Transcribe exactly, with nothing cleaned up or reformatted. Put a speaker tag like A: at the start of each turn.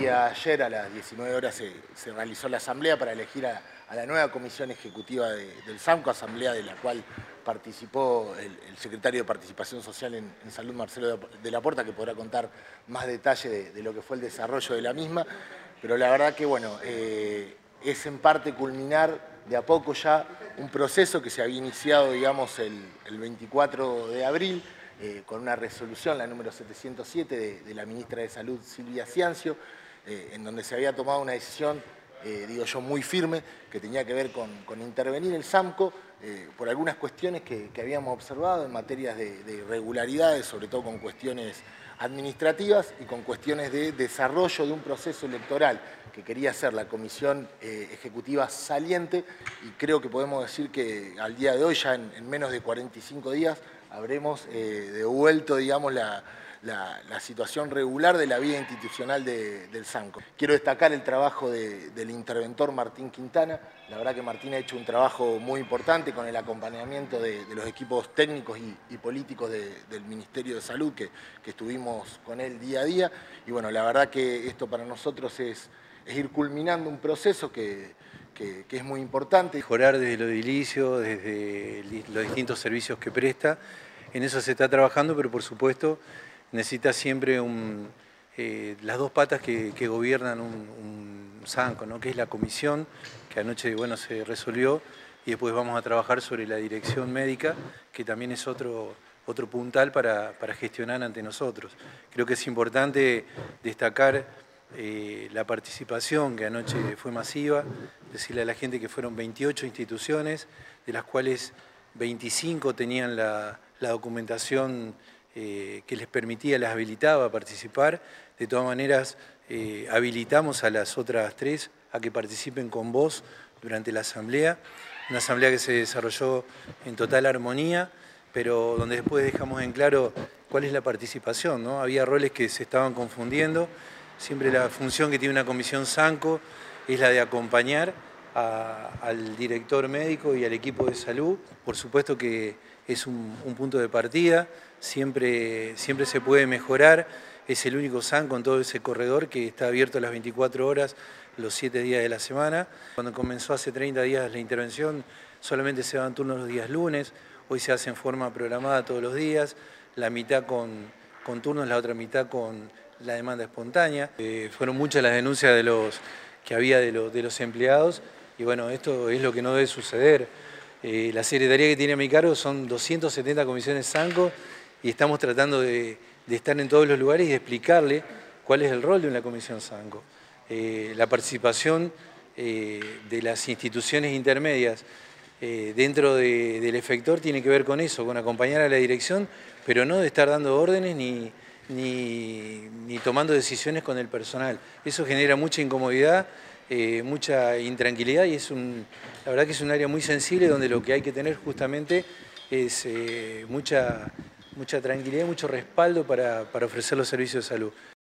A: día de ayer a las diecinueve horas se, se realizó la asamblea para elegir a, a la nueva comisión ejecutiva de, del SAMCO, asamblea de la cual participó el, el secretario de Participación Social en, en Salud, Marcelo de la Porta, que podrá contar más detalle de, de lo que fue el desarrollo de la misma. Pero la verdad que, bueno, eh, es en parte culminar de a poco ya un proceso que se había iniciado, digamos, el, el veinticuatro de abril, eh, con una resolución, la número setecientos siete, de, de la ministra de Salud, Silvia Ciancio, eh, en donde se había tomado una decisión, eh, digo yo, muy firme, que tenía que ver con, con intervenir el SAMCO eh, por algunas cuestiones que, que habíamos observado en materias de, de irregularidades, sobre todo con cuestiones administrativas y con cuestiones de desarrollo de un proceso electoral que quería hacer la comisión eh, ejecutiva saliente, y creo que podemos decir que al día de hoy, ya en, en menos de cuarenta y cinco días, habremos eh, devuelto, digamos, la, la, la situación regular de la vida institucional de, del SAMCO. Quiero destacar el trabajo de, del interventor Martín Quintana. La verdad que Martín ha hecho un trabajo muy importante con el acompañamiento de, de los equipos técnicos y, y políticos de, del Ministerio de Salud, que, que estuvimos con él día a día. Y bueno, la verdad que esto para nosotros es, es ir culminando un proceso que, que, que es muy importante.
B: Mejorar desde lo edilicio, desde los distintos servicios que presta. En eso se está trabajando, pero por supuesto necesita siempre un, eh, las dos patas que, que gobiernan un, un SAMCO, ¿no? Que es la comisión, que anoche bueno, se resolvió, y después vamos a trabajar sobre la dirección médica, que también es otro, otro puntal para, para gestionar ante nosotros. Creo que es importante destacar eh, la participación, que anoche fue masiva, decirle a la gente que fueron veintiocho instituciones, de las cuales veinticinco tenían la, la documentación eh, que les permitía, les habilitaba a participar. De todas maneras, eh, habilitamos a las otras tres a que participen con vos durante la asamblea, una asamblea que se desarrolló en total armonía, pero donde después dejamos en claro cuál es la participación, ¿no? Había roles que se estaban confundiendo. Siempre la función que tiene una comisión SAMCO es la de acompañar a, al director médico y al equipo de salud. Por supuesto que es un, un punto de partida, siempre, siempre se puede mejorar. Es el único SAMCO en todo ese corredor que está abierto a las veinticuatro horas, los siete días de la semana. Cuando comenzó hace treinta días la intervención, solamente se daban turnos los días lunes. Hoy se hace en forma programada todos los días, la mitad con, con turnos, la otra mitad con la demanda espontánea. Eh, fueron muchas las denuncias de los, que había de, lo, de los empleados, y bueno, esto es lo que no debe suceder. Eh, la secretaría que tiene a mi cargo son doscientas setenta comisiones SAMCO, y estamos tratando de, de estar en todos los lugares y de explicarle cuál es el rol de una comisión SAMCO. Eh, la participación eh, de las instituciones intermedias eh, dentro de, del efector tiene que ver con eso, con acompañar a la dirección, pero no de estar dando órdenes ni, ni, ni tomando decisiones con el personal. Eso genera mucha incomodidad, eh, mucha intranquilidad, y es un, la verdad que es un área muy sensible donde lo que hay que tener justamente es eh, mucha, mucha tranquilidad, mucho respaldo para, para ofrecer los servicios de salud.